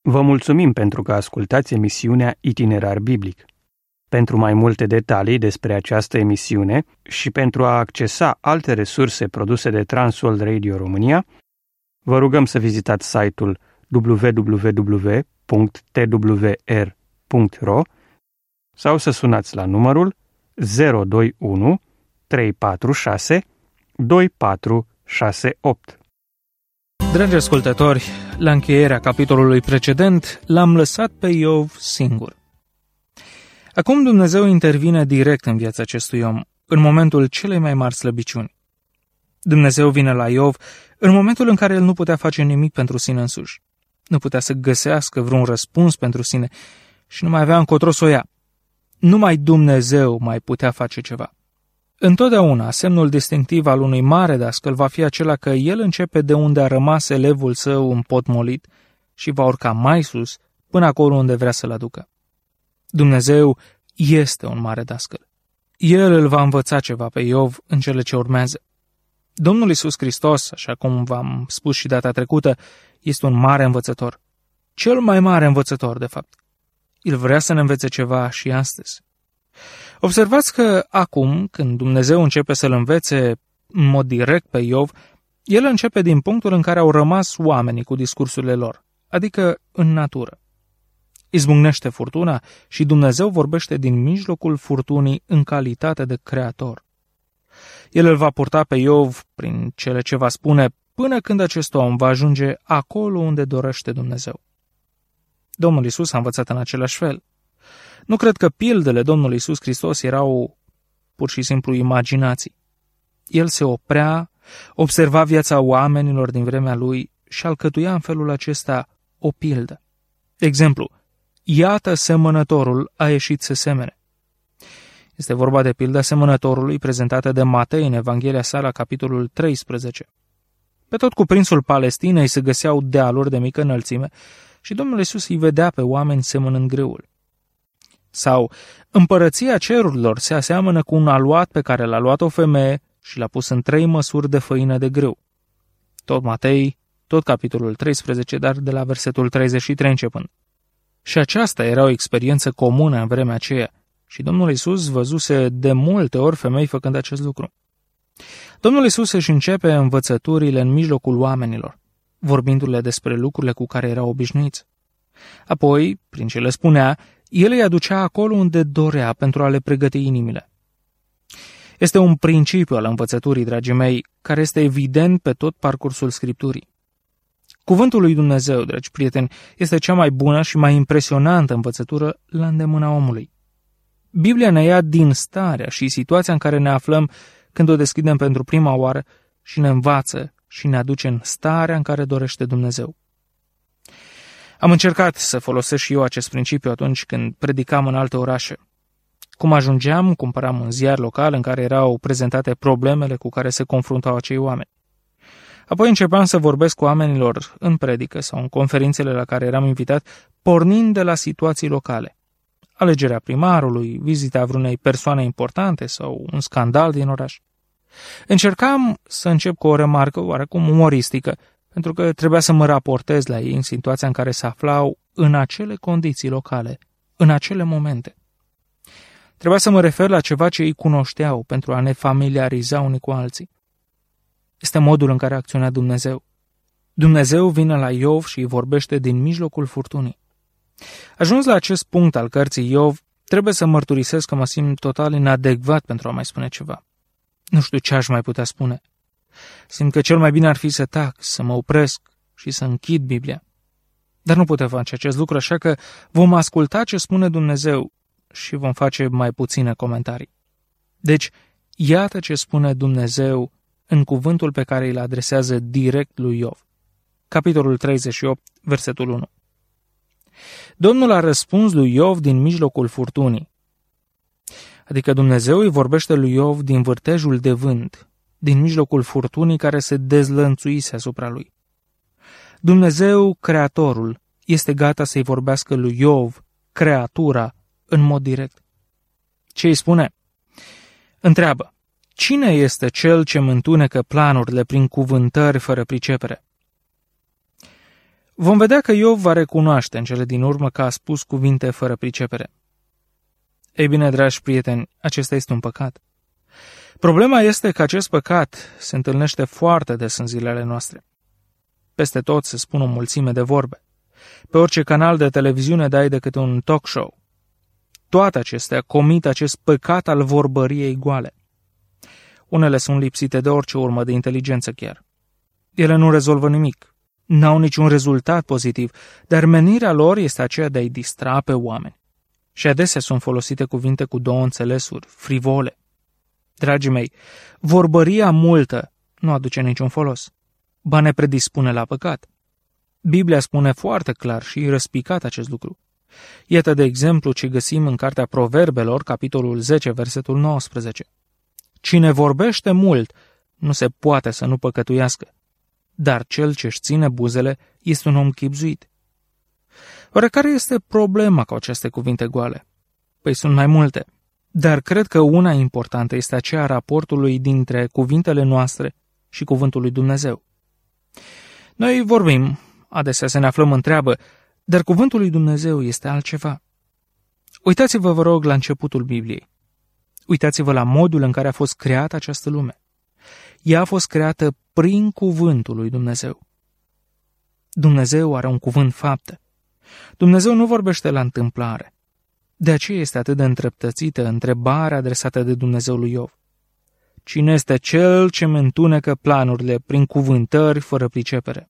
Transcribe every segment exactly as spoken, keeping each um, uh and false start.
Vă mulțumim pentru că ascultați emisiunea Itinerar Biblic. Pentru mai multe detalii despre această emisiune și pentru a accesa alte resurse produse de Transworld Radio România, vă rugăm să vizitați site-ul w w w punct t w r punct r o sau să sunați la numărul zero doi unu trei patru șase doi patru șase opt. Dragi ascultători, la încheierea capitolului precedent l-am lăsat pe Iov singur. Acum Dumnezeu intervine direct în viața acestui om, în momentul celei mai mari slăbiciuni. Dumnezeu vine la Iov în momentul în care el nu putea face nimic pentru sine însuși. Nu putea să găsească vreun răspuns pentru sine și nu mai avea încotro să o ia. Numai Dumnezeu mai putea face ceva. Întotdeauna, semnul distinctiv al unui mare dascăl va fi acela că el începe de unde a rămas elevul său împotmolit și va urca mai sus până acolo unde vrea să-l aducă. Dumnezeu este un mare dascăl. El îl va învăța ceva pe Iov în cele ce urmează. Domnul Iisus Hristos, așa cum v-am spus și data trecută, este un mare învățător. Cel mai mare învățător, de fapt. El vrea să ne învețe ceva și astăzi. Observați că acum, când Dumnezeu începe să-l învețe în mod direct pe Iov, el începe din punctul în care au rămas oamenii cu discursurile lor, adică în natură. Izbucnește furtuna și Dumnezeu vorbește din mijlocul furtunii în calitate de creator. El îl va purta pe Iov prin cele ce va spune până când acest om va ajunge acolo unde dorește Dumnezeu. Domnul Iisus a învățat în același fel. Nu cred că pildele Domnului Iisus Hristos erau pur și simplu imaginații. El se oprea, observa viața oamenilor din vremea lui și alcătuia în felul acesta o pildă. De exemplu, iată semănătorul a ieșit să semene. Este vorba de pilda semănătorului prezentată de Matei în Evanghelia sa la capitolul treisprezece. Pe tot cuprinsul Palestinei se găseau dealuri de mică înălțime și Domnul Iisus îi vedea pe oameni semănând grâul. Sau, împărăția cerurilor se aseamănă cu un aluat pe care l-a luat o femeie și l-a pus în trei măsuri de făină de grâu. Tot Matei, tot capitolul treisprezece, dar de la versetul treizeci și trei începând. Și aceasta era o experiență comună în vremea aceea și Domnul Iisus văzuse de multe ori femei făcând acest lucru. Domnul Iisus își începe învățăturile în mijlocul oamenilor, vorbindu-le despre lucrurile cu care erau obișnuiți. Apoi, prin ce le spunea, el îi aducea acolo unde dorea pentru a le pregăti inimile. Este un principiu al învățăturii, dragii mei, care este evident pe tot parcursul Scripturii. Cuvântul lui Dumnezeu, dragi prieteni, este cea mai bună și mai impresionantă învățătură la îndemâna omului. Biblia ne ia din starea și situația în care ne aflăm când o deschidem pentru prima oară și ne învață și ne aduce în starea în care dorește Dumnezeu. Am încercat să folosesc și eu acest principiu atunci când predicam în alte orașe. Cum ajungeam, cumpăram un ziar local în care erau prezentate problemele cu care se confruntau acei oameni. Apoi începeam să vorbesc cu oamenilor în predică sau în conferințele la care eram invitat, pornind de la situații locale. Alegerea primarului, vizita vreunei persoane importante sau un scandal din oraș. Încercam să încep cu o remarcă oarecum umoristică, pentru că trebuia să mă raportez la ei în situația în care se aflau în acele condiții locale, în acele momente. Trebuia să mă refer la ceva ce ei cunoșteau pentru a ne familiariza unii cu alții. Este modul în care acționa Dumnezeu. Dumnezeu vine la Iov și îi vorbește din mijlocul furtunii. Ajuns la acest punct al cărții Iov, trebuie să mărturisesc că mă simt total inadecvat pentru a mai spune ceva. Nu știu ce aș mai putea spune. Simt că cel mai bine ar fi să tac, să mă opresc și să închid Biblia. Dar nu putem face acest lucru, așa că vom asculta ce spune Dumnezeu și vom face mai puține comentarii. Deci, iată ce spune Dumnezeu în cuvântul pe care îl adresează direct lui Iov. Capitolul treizeci și opt, versetul unu. Domnul a răspuns lui Iov din mijlocul furtunii. Adică Dumnezeu îi vorbește lui Iov din vârtejul de vânt, din mijlocul furtunii care se dezlănțuise asupra lui. Dumnezeu, Creatorul, este gata să-i vorbească lui Iov, creatura, în mod direct. Ce îi spune? Întreabă, cine este cel ce mântunecă planurile prin cuvântări fără pricepere? Vom vedea că Iov va recunoaște în cele din urmă că a spus cuvinte fără pricepere. Ei bine, dragi prieteni, acesta este un păcat. Problema este că acest păcat se întâlnește foarte des în zilele noastre. Peste tot se spun o mulțime de vorbe. Pe orice canal de televiziune dai de câte un talk show. Toate acestea comit acest păcat al vorbăriei goale. Unele sunt lipsite de orice urmă de inteligență chiar. Ele nu rezolvă nimic, n-au niciun rezultat pozitiv, dar menirea lor este aceea de a-i distra pe oameni. Și adesea sunt folosite cuvinte cu două înțelesuri, frivole. Dragii mei, vorbăria multă nu aduce niciun folos, ba ne predispune la păcat. Biblia spune foarte clar și răspicat acest lucru. Iată de exemplu ce găsim în cartea Proverbelor, capitolul zece, versetul nouăsprezece. Cine vorbește mult nu se poate să nu păcătuiască, dar cel ce-și ține buzele este un om chibzuit. Oare care este problema cu aceste cuvinte goale? Păi sunt mai multe, dar cred că una importantă este aceea a raportului dintre cuvintele noastre și cuvântul lui Dumnezeu. Noi vorbim, adesea să ne aflăm în treabă, dar cuvântul lui Dumnezeu este altceva. Uitați-vă, vă rog, la începutul Bibliei. Uitați-vă la modul în care a fost creată această lume. Ea a fost creată prin cuvântul lui Dumnezeu. Dumnezeu are un cuvânt faptă. Dumnezeu nu vorbește la întâmplare. De aceea este atât de întreptățită întrebarea adresată de Dumnezeu lui Iov. Cine este cel ce mă întunecă planurile prin cuvântări fără pricepere?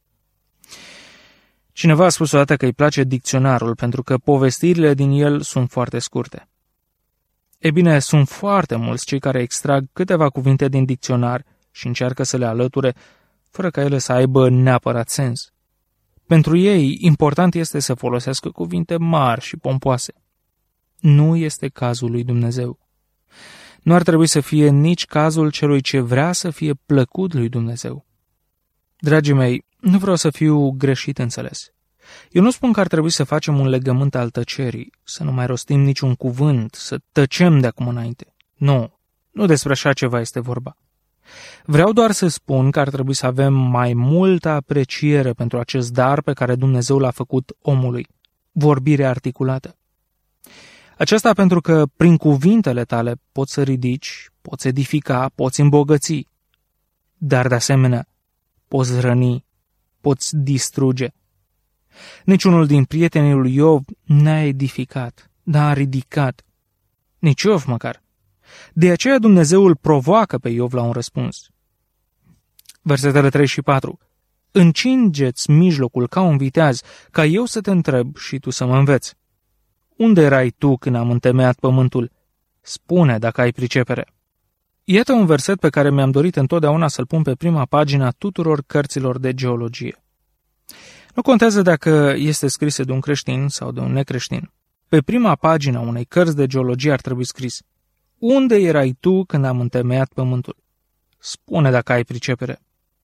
Cineva a spus odată că îi place dicționarul pentru că povestirile din el sunt foarte scurte. E bine, sunt foarte mulți cei care extrag câteva cuvinte din dicționar și încearcă să le alăture, fără ca ele să aibă neapărat sens. Pentru ei, important este să folosească cuvinte mari și pompoase. Nu este cazul lui Dumnezeu. Nu ar trebui să fie nici cazul celui ce vrea să fie plăcut lui Dumnezeu. Dragii mei, nu vreau să fiu greșit înțeles. Eu nu spun că ar trebui să facem un legământ al tăcerii, să nu mai rostim niciun cuvânt, să tăcem de acum înainte. Nu, nu despre așa ceva este vorba. Vreau doar să spun că ar trebui să avem mai multă apreciere pentru acest dar pe care Dumnezeu l-a făcut omului, vorbirea articulată. Aceasta pentru că prin cuvintele tale poți să ridici, poți edifica, poți îmbogăți, dar de asemenea poți răni, poți distruge. Niciunul din prietenii lui Iov n-a edificat, dar a ridicat. Nici Iov măcar. De aceea Dumnezeu îl provoacă pe Iov la un răspuns. Versetele trei și patru. Încingeți mijlocul ca un viteaz, ca eu să te întreb și tu să mă înveți. Unde erai tu când am întemeiat pământul? Spune dacă ai pricepere. Iată un verset pe care mi-am dorit întotdeauna să-l pun pe prima pagină a tuturor cărților de geologie. Nu contează dacă este scris de un creștin sau de un necreștin. Pe prima pagină a unei cărți de geologie ar trebui scris: unde erai tu când am întemeiat pământul? Spune dacă ai pricepere.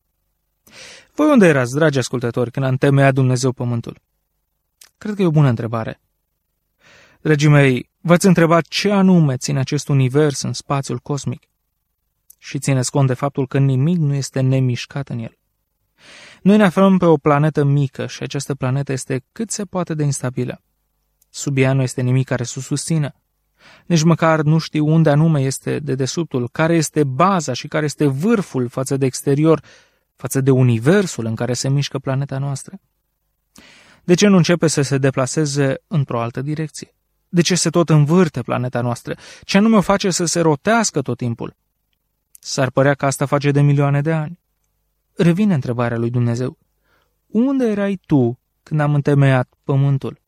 Voi unde erați, dragi ascultători, când a întemeiat Dumnezeu pământul? Cred că e o bună întrebare. Dragii mei, v-ați întrebat ce anume ține acest univers în spațiul cosmic? Și țineți cont de faptul că nimic nu este nemișcat în el. Noi ne aflăm pe o planetă mică și această planetă este cât se poate de instabilă. Sub ea nu este nimic care să susțină. Nici măcar nu știu unde anume este dedesubtul, care este baza și care este vârful față de exterior, față de universul în care se mișcă planeta noastră. De ce nu începe să se deplaseze într-o altă direcție? De ce se tot învârte planeta noastră? Ce anume o face să se rotească tot timpul? S-ar părea că asta face de milioane de ani. Revine întrebarea lui Dumnezeu. Unde erai tu când am întemeiat pământul?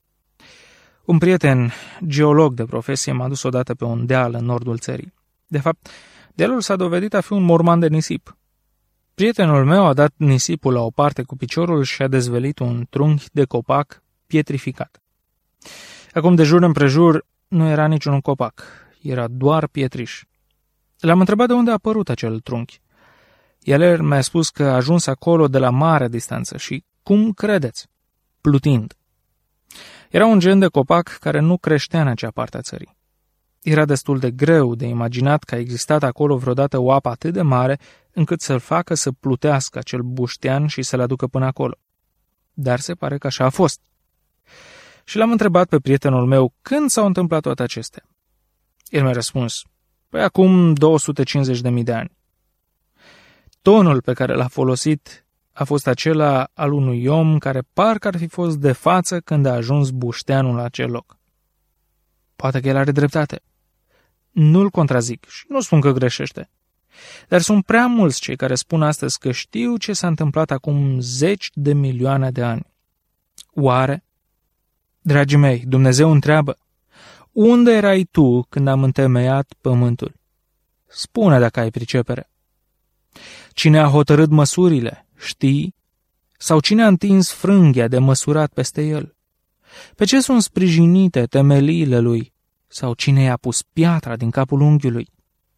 Un prieten, geolog de profesie, m-a dus odată pe un deal în nordul țării. De fapt, dealul s-a dovedit a fi un morman de nisip. Prietenul meu a dat nisipul la o parte cu piciorul și a dezvălit un trunchi de copac pietrificat. Acum, de jur împrejur, nu era niciun copac, era doar pietriș. L-am întrebat de unde a apărut acel trunchi. El mi-a spus că a ajuns acolo de la mare distanță și, cum credeți, plutind. Era un gen de copac care nu creștea în acea parte a țării. Era destul de greu de imaginat că a existat acolo vreodată o apă atât de mare încât să-l facă să plutească acel buștean și să-l aducă până acolo. dar se pare că așa a fost. Și l-am întrebat pe prietenul meu când s-au întâmplat toate acestea. El mi-a răspuns, păi acum două sute cincizeci de mii de ani. Tonul pe care l-a folosit a fost acela al unui om care parcă ar fi fost de față când a ajuns bușteanul la acel loc. Poate că el are dreptate. Nu-l contrazic și nu spun că greșește. Dar sunt prea mulți cei care spun astăzi că știu ce s-a întâmplat acum zeci de milioane de ani. Oare? Dragii mei, Dumnezeu întreabă, unde erai tu când am întemeiat pământul? Spune dacă ai pricepere. Cine a hotărât măsurile, știi? Sau cine a întins frânghia de măsurat peste el? Pe ce sunt sprijinite temeliile lui? Sau cine i-a pus piatra din capul unghiului?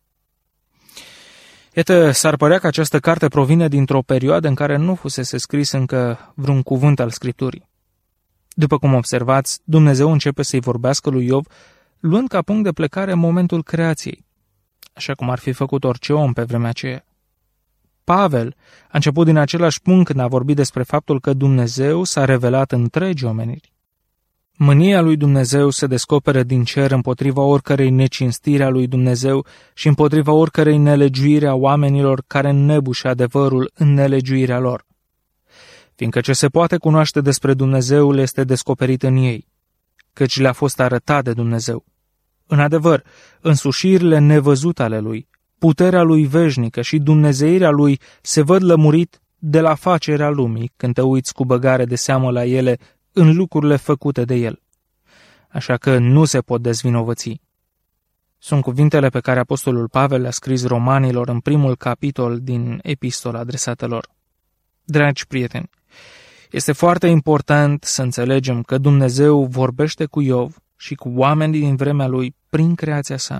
Iată, s-ar părea că această carte provine dintr-o perioadă în care nu fusese scris încă vreun cuvânt al Scripturii. După cum observați, Dumnezeu începe să-i vorbească lui Iov, luând ca punct de plecare momentul creației, așa cum ar fi făcut orice om pe vremea aceea. Pavel a început din același punct când a vorbit despre faptul că Dumnezeu s-a revelat întregii omeniri. Mânia lui Dumnezeu se descoperă din cer împotriva oricărei necinstire a lui Dumnezeu și împotriva oricărei nelegiuire a oamenilor care înnebușe adevărul în nelegiuirea lor. Fiindcă ce se poate cunoaște despre Dumnezeu le este descoperit în ei, căci le-a fost arătat de Dumnezeu. În adevăr, însușirile nevăzute ale lui, puterea lui veșnică și dumnezeirea lui se văd lămurit de la facerea lumii când te uiți cu băgare de seamă la ele în lucrurile făcute de el. Așa că nu se pot dezvinovăți. Sunt cuvintele pe care apostolul Pavel le-a scris romanilor în primul capitol din epistola adresată lor. Dragi prieteni, este foarte important să înțelegem că Dumnezeu vorbește cu Iov și cu oamenii din vremea lui prin creația sa.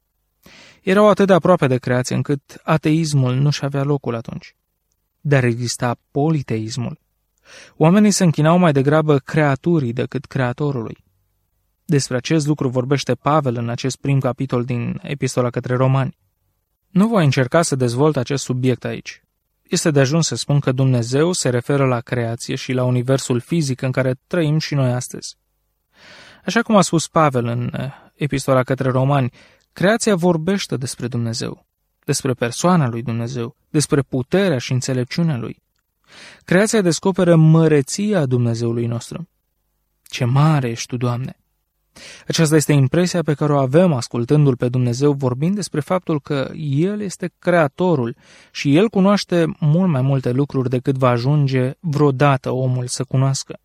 Erau atât de aproape de creație încât ateismul nu-și avea locul atunci. Dar exista politeismul. Oamenii se închinau mai degrabă creaturii decât creatorului. Despre acest lucru vorbește Pavel în acest prim capitol din epistola către romani. Nu voi încerca să dezvolt acest subiect aici. Este de ajuns să spun că Dumnezeu se referă la creație și la universul fizic în care trăim și noi astăzi. Așa cum a spus Pavel în epistola către romani, creația vorbește despre Dumnezeu, despre persoana lui Dumnezeu, despre puterea și înțelepciunea lui. Creația descoperă măreția Dumnezeului nostru. Ce mare ești tu, Doamne! Aceasta este impresia pe care o avem ascultându-L pe Dumnezeu vorbind despre faptul că El este Creatorul și El cunoaște mult mai multe lucruri decât va ajunge vreodată omul să cunoască.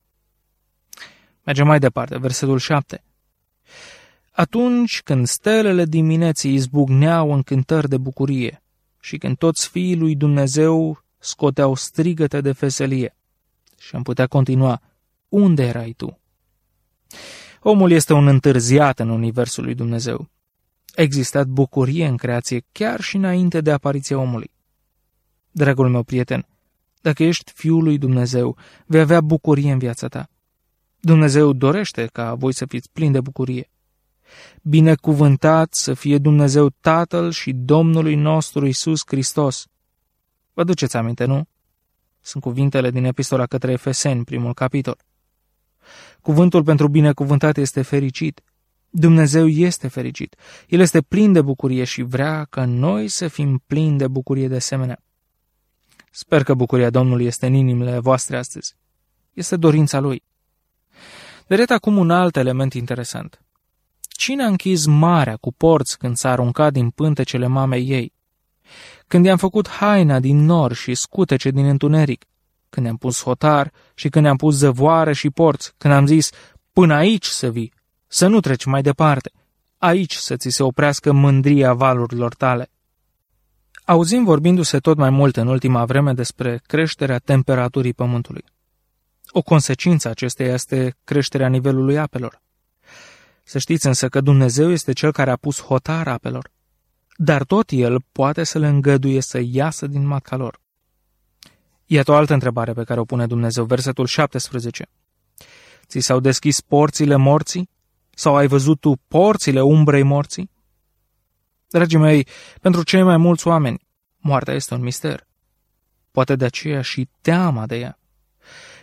Mergem mai departe, versetul șapte. Atunci când stelele dimineții izbucneau în cântări de bucurie și când toți fiii lui Dumnezeu scoteau strigăte de veselie. Și am putea continua, unde erai tu? Omul este un întârziat în universul lui Dumnezeu. A existat bucurie în creație chiar și înainte de apariția omului. Dragul meu prieten, dacă ești fiul lui Dumnezeu, vei avea bucurie în viața ta. Dumnezeu dorește ca voi să fiți plini de bucurie. Binecuvântat să fie Dumnezeu Tatăl și Domnului nostru Iisus Hristos. Vă duceți aminte, nu? Sunt cuvintele din epistola către Efeseni, primul capitol. Cuvântul pentru binecuvântat este fericit. Dumnezeu este fericit. El este plin de bucurie și vrea ca noi să fim plini de bucurie de asemenea. Sper că bucuria Domnului este în inimile voastre astăzi. Este dorința Lui. Vedeți acum un alt element interesant. Cine a închis marea cu porți când s-a aruncat din pântecele mamei ei? Când i-am făcut haina din nor și scutece din întuneric, când i-am pus hotar și când i-am pus zăvoare și porți, când am zis, până aici să vii, să nu treci mai departe, aici să ți se oprească mândria valurilor tale. Auzim vorbindu-se tot mai mult în ultima vreme despre creșterea temperaturii pământului. O consecință acesteia este creșterea nivelului apelor. Să știți însă că Dumnezeu este Cel care a pus hotar apelor, dar tot El poate să le îngăduie să iasă din matca lor. Iată o altă întrebare pe care o pune Dumnezeu, versetul șaptesprezece. Ți s-au deschis porțile morții? Sau ai văzut tu porțile umbrei morții? Dragii mei, pentru cei mai mulți oameni, moartea este un mister. Poate de aceea și teama de ea.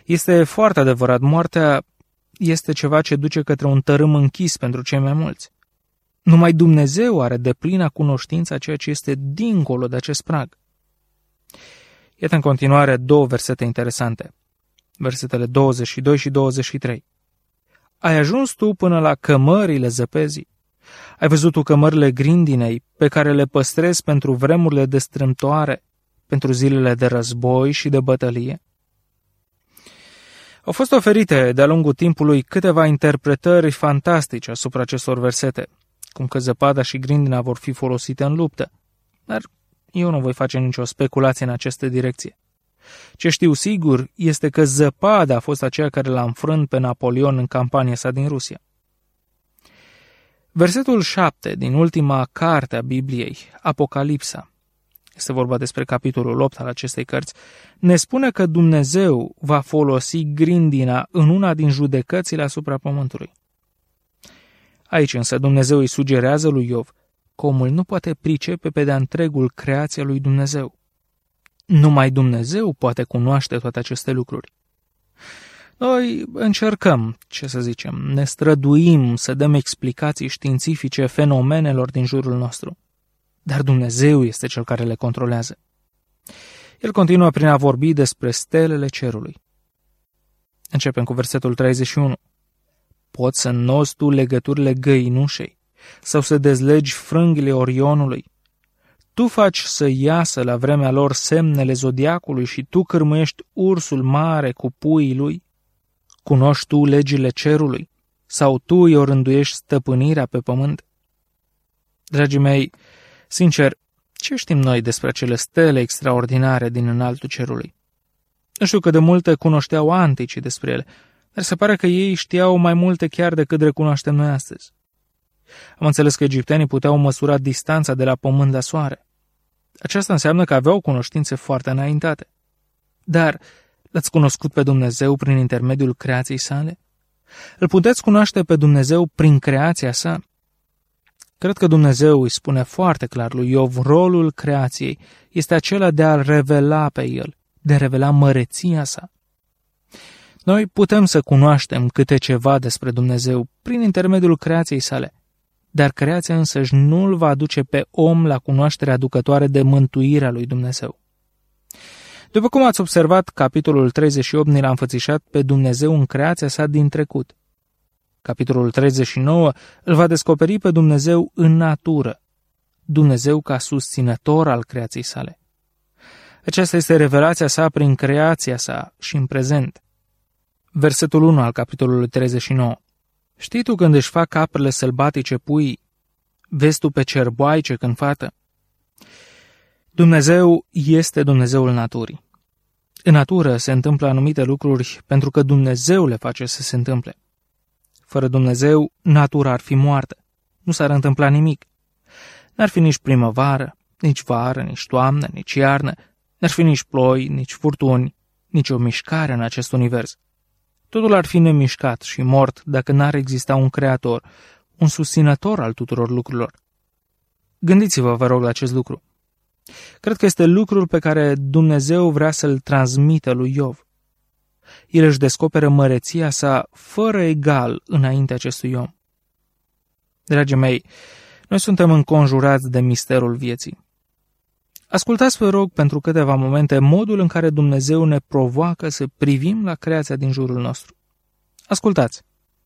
Este foarte adevărat, moartea este ceva ce duce către un tărâm închis pentru cei mai mulți. Numai Dumnezeu are deplina cunoștință a ceea ce este dincolo de acest prag. Iată în continuare două versete interesante. Versetele douăzeci și doi și douăzeci și trei. Ai ajuns tu până la cămările zăpezii? Ai văzut tu cămările grindinei pe care le păstrezi pentru vremurile de strâmtoare, pentru zilele de război și de bătălie? Au fost oferite de-a lungul timpului câteva interpretări fantastice asupra acestor versete, cum că zăpada și grindina vor fi folosite în luptă, dar eu nu voi face nicio speculație în această direcție. Ce știu sigur este că zăpada a fost aceea care l-a înfrânt pe Napoleon în campania sa din Rusia. Versetul șapte din ultima carte a Bibliei, Apocalipsa, este vorba despre capitolul opt al acestei cărți, ne spune că Dumnezeu va folosi grindina în una din judecățile asupra pământului. Aici însă Dumnezeu îi sugerează lui Iov că omul nu poate pricepe pe de-a întregul creația lui Dumnezeu. Numai Dumnezeu poate cunoaște toate aceste lucruri. Noi încercăm, ce să zicem, ne străduim să dăm explicații științifice fenomenelor din jurul nostru, dar Dumnezeu este cel care le controlează. El continuă prin a vorbi despre stelele cerului. Începem cu versetul treizeci și unu. Poți să înnozi tu legăturile găinușei sau să dezlegi frânghile Orionului. Tu faci să iasă la vremea lor semnele zodiacului și tu cârmuiești ursul mare cu puii lui. Cunoști tu legile cerului sau tu îi orânduiești stăpânirea pe pământ? Dragii mei, sincer, ce știm noi despre acele stele extraordinare din înaltul cerului? Nu știu cât de multe cunoșteau anticii despre ele, dar se pare că ei știau mai multe chiar decât recunoaștem noi astăzi. Am înțeles că egiptenii puteau măsura distanța de la pământ la soare. Aceasta înseamnă că aveau cunoștințe foarte înaintate. Dar l-ați cunoscut pe Dumnezeu prin intermediul creației sale? Îl puteți cunoaște pe Dumnezeu prin creația sa? Cred că Dumnezeu îi spune foarte clar lui Iov, rolul creației este acela de a-L revela pe El, de a revela măreția sa. Noi putem să cunoaștem câte ceva despre Dumnezeu prin intermediul creației sale, dar creația însăși nu îl va aduce pe om la cunoașterea aducătoare de mântuirea lui Dumnezeu. După cum ați observat, capitolul treizeci și opt ne l-a înfățișat pe Dumnezeu în creația sa din trecut. Capitolul treizeci și nouă îl va descoperi pe Dumnezeu în natură, Dumnezeu ca susținător al creației sale. Aceasta este revelația sa prin creația sa și în prezent. Versetul unu al capitolului treizeci și nouă. Știi tu când își fac caprele sălbatice puii? Vezi tu pe cerboaice când fată? Dumnezeu este Dumnezeul naturii. În natură se întâmplă anumite lucruri pentru că Dumnezeu le face să se întâmple. Fără Dumnezeu, natura ar fi moartă. Nu s-ar întâmpla nimic. N-ar fi nici primăvară, nici vară, nici toamnă, nici iarnă, n-ar fi nici ploi, nici furtuni, nici o mișcare în acest univers. Totul ar fi nemișcat și mort dacă n-ar exista un creator, un susținător al tuturor lucrurilor. Gândiți-vă, vă rog, la acest lucru. Cred că este lucrul pe care Dumnezeu vrea să-l transmită lui Iov. El își descoperă măreția sa fără egal înainte acestui om. Dragii mei, noi suntem înconjurați de misterul vieții. Ascultați, vă rog, pentru câteva momente modul în care Dumnezeu ne provoacă să privim la creația din jurul nostru. Ascultați!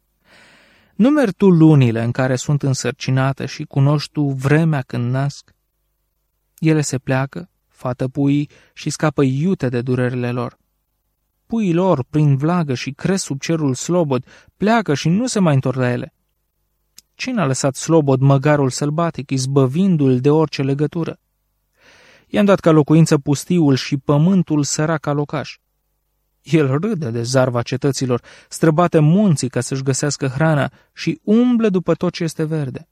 Numeri tu lunile în care sunt însărcinate și cunoști tu vremea când nasc? Ele se pleacă, fată puii și scapă iute de durerile lor. Puii lor prind vlagă și cresc sub cerul slobod, pleacă și nu se mai întorc la ele. Cine a lăsat slobod măgarul sălbatic, izbăvindu-l de orice legătură? I-am dat ca locuință pustiul și pământul sărac ca locaș. El râde de zarva cetăților, străbate munții ca să-și găsească hrana și umblă după tot ce este verde.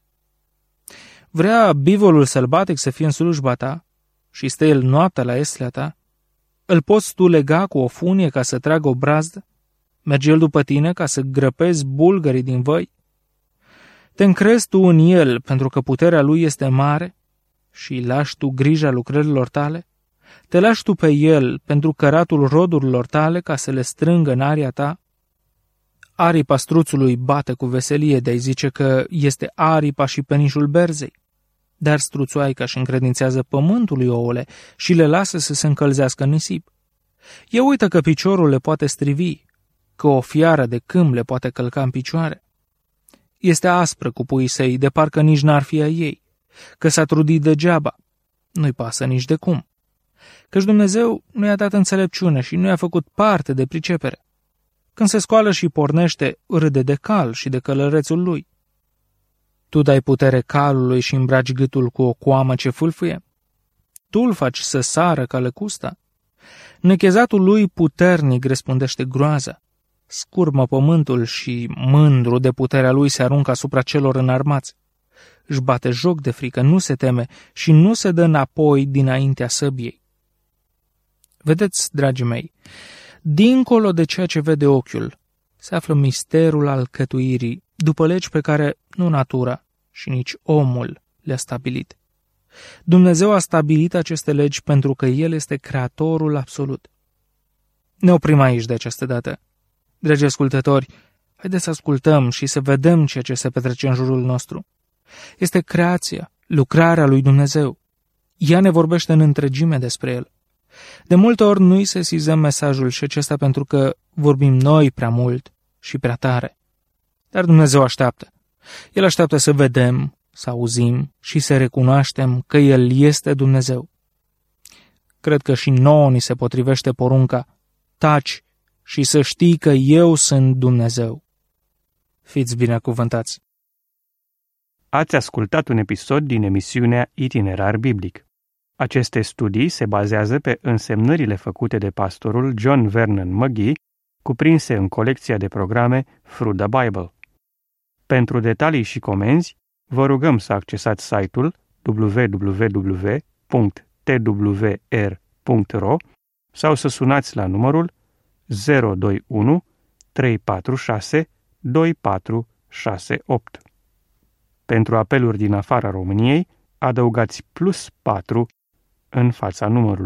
Vrea bivolul sălbatic să fie în slujba ta și stă el noaptea la eslea ta? Îl poți tu lega cu o funie ca să tragă o brazdă? Merge el după tine ca să grăpezi bulgării din văi? Te încrezi tu în el pentru că puterea lui este mare și lași tu grija lucrărilor tale? Te lași tu pe el pentru căratul rodurilor tale ca să le strângă în aria ta? Aripa struțului bate cu veselie de-ai zice că este aripa și penișul berzei. Dar struțoaica își încredințează pământului ouăle și le lasă să se încălzească în nisip. E uită că piciorul le poate strivi, că o fiară de câmp le poate călca în picioare. Este aspră cu puii săi, de parcă nici n-ar fi a ei, că s-a trudit degeaba. Nu-i pasă nici de cum. Căci Dumnezeu nu i-a dat înțelepciune și nu i-a făcut parte de pricepere. Când se scoală și pornește, râde de cal și de călărețul lui. Tu dai putere calului și îmbraci gâtul cu o coamă ce fâlfâie? Tu îl faci să sară ca lăcusta? Nechezatul lui puternic răspundește groaza. Scurmă pământul și, mândru de puterea lui, se aruncă asupra celor înarmați. Își bate joc de frică, nu se teme și nu se dă înapoi dinaintea săbiei. Vedeți, dragii mei, dincolo de ceea ce vede ochiul, se află misterul alcătuirii după legi pe care nu natura și nici omul le-a stabilit. Dumnezeu a stabilit aceste legi pentru că El este creatorul absolut. Ne oprim aici de această dată. Dragi ascultători, haideți să ascultăm și să vedem ceea ce se petrece în jurul nostru. Este creația, lucrarea lui Dumnezeu. Ea ne vorbește în întregime despre El. De multe ori nu-i sesizăm mesajul și acesta pentru că vorbim noi prea mult și prea tare. Dar Dumnezeu așteaptă. El așteaptă să vedem, să auzim și să recunoaștem că El este Dumnezeu. Cred că și nouă ni se potrivește porunca: taci și să știi că eu sunt Dumnezeu. Fiți binecuvântați! Ați ascultat un episod din emisiunea Itinerar Biblic. Aceste studii se bazează pe însemnările făcute de pastorul John Vernon McGee, cuprinse în colecția de programe Through the Bible. Pentru detalii și comenzi, vă rugăm să accesați site-ul w w w punct t w r punct r o sau să sunați la numărul zero doi unu trei patru șase doi patru șase opt. Pentru apeluri din afara României, adăugați plus patru în fața numărului.